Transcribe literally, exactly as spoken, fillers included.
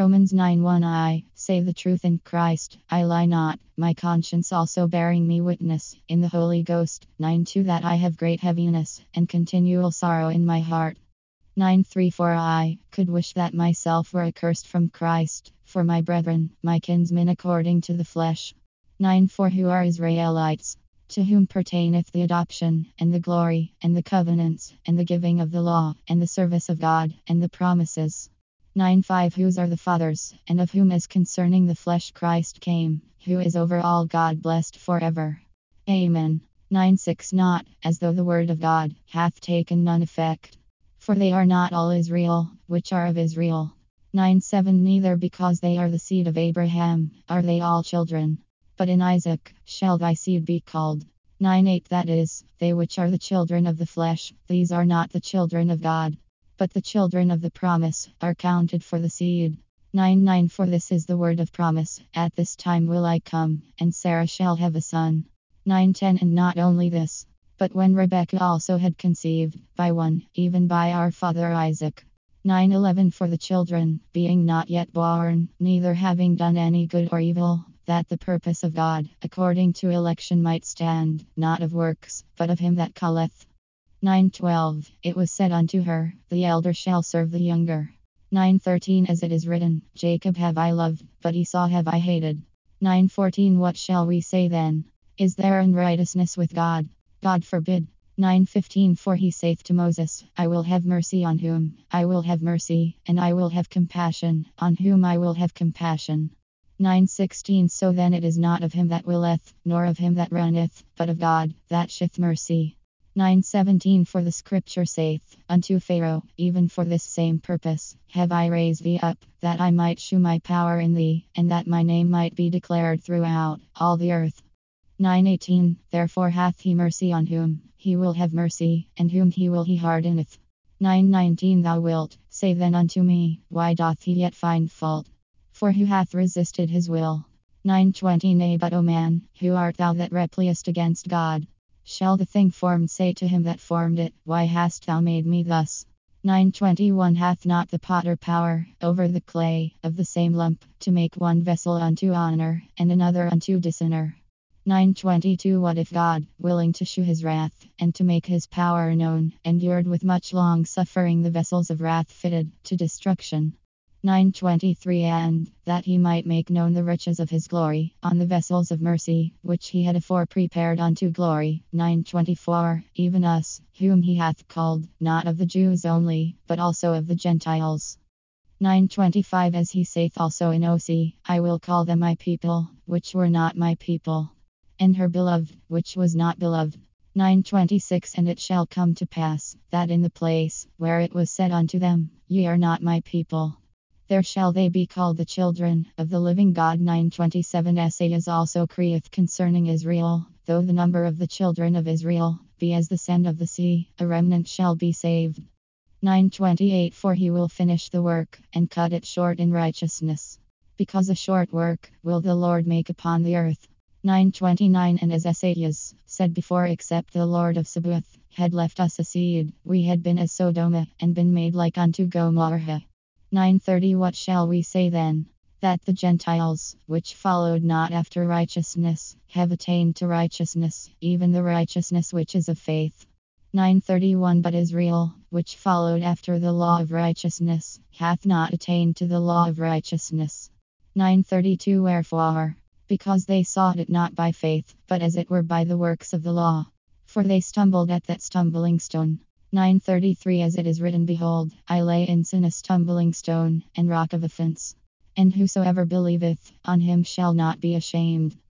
Romans nine one I say the truth in Christ, I lie not, my conscience also bearing me witness in the Holy Ghost. nine two That I have great heaviness and continual sorrow in my heart. nine three four I could wish that myself were accursed from Christ, for my brethren, my kinsmen according to the flesh. nine four Who are Israelites, to whom pertaineth the adoption, and the glory, and the covenants, and the giving of the law, and the service of God, and the promises. nine five Whose are the fathers, and of whom as concerning the flesh Christ came, who is over all God blessed forever. Amen. nine six Not as though the word of God hath taken none effect. For they are not all Israel, which are of Israel. nine seven Neither because they are the seed of Abraham, are they all children. But in Isaac shall thy seed be called. nine eight That is, they which are the children of the flesh, these are not the children of God. But the children of the promise are counted for the seed. nine nine For this is the word of promise, at this time will I come, and Sarah shall have a son. nine ten And not only this, but when Rebekah also had conceived, by one, even by our father Isaac. nine eleven For the children, being not yet born, neither having done any good or evil, that the purpose of God, according to election, might stand, not of works, but of him that calleth. nine twelve It was said unto her, the elder shall serve the younger. nine thirteen As it is written, Jacob have I loved, but Esau have I hated. nine fourteen What shall we say then? Is there unrighteousness with God? God forbid. nine fifteen For he saith to Moses, I will have mercy on whom I will have mercy, and I will have compassion on whom I will have compassion. nine sixteen So then it is not of him that willeth, nor of him that runneth, but of God that sheweth mercy. nine seventeen For the scripture saith unto Pharaoh, even for this same purpose have I raised thee up, that I might shew my power in thee, and that my name might be declared throughout all the earth. nine eighteen Therefore hath he mercy on whom he will have mercy, and whom he will he hardeneth. nine nineteen Thou wilt say then unto me, why doth he yet find fault? For who hath resisted his will? nine twenty Nay, but, O man, who art thou that repliest against God? Shall the thing formed say to him that formed it, why hast thou made me thus? nine twenty-one Hath not the potter power over the clay of the same lump, to make one vessel unto honor, and another unto dishonor? nine twenty-two What if God, willing to shew his wrath, and to make his power known, endured with much long suffering the vessels of wrath fitted to destruction? nine twenty-three And that he might make known the riches of his glory on the vessels of mercy, which he had afore prepared unto glory. nine twenty-four Even us, whom he hath called, not of the Jews only, but also of the Gentiles. nine twenty-five As he saith also in Osee, I will call them my people, which were not my people, and her beloved, which was not beloved. nine twenty-six And it shall come to pass, that in the place where it was said unto them, Ye are not my people, there shall they be called the children of the living God. nine twenty-seven Esaias also crieth concerning Israel, though the number of the children of Israel be as the sand of the sea, a remnant shall be saved. nine twenty-eight For he will finish the work, and cut it short in righteousness, because a short work will the Lord make upon the earth. nine twenty-nine And as Esaias said before, except the Lord of Sabaoth had left us a seed, we had been as Sodom, and been made like unto Gomorrah. nine thirty What shall we say then? That the Gentiles, which followed not after righteousness, have attained to righteousness, even the righteousness which is of faith. nine thirty-one But Israel, which followed after the law of righteousness, hath not attained to the law of righteousness. nine thirty-two Wherefore? Because they sought it not by faith, but as it were by the works of the law. For they stumbled at that stumbling stone. nine thirty-three As it is written, Behold, I lay in sin a stumbling stone, and rock of offense. And whosoever believeth on him shall not be ashamed.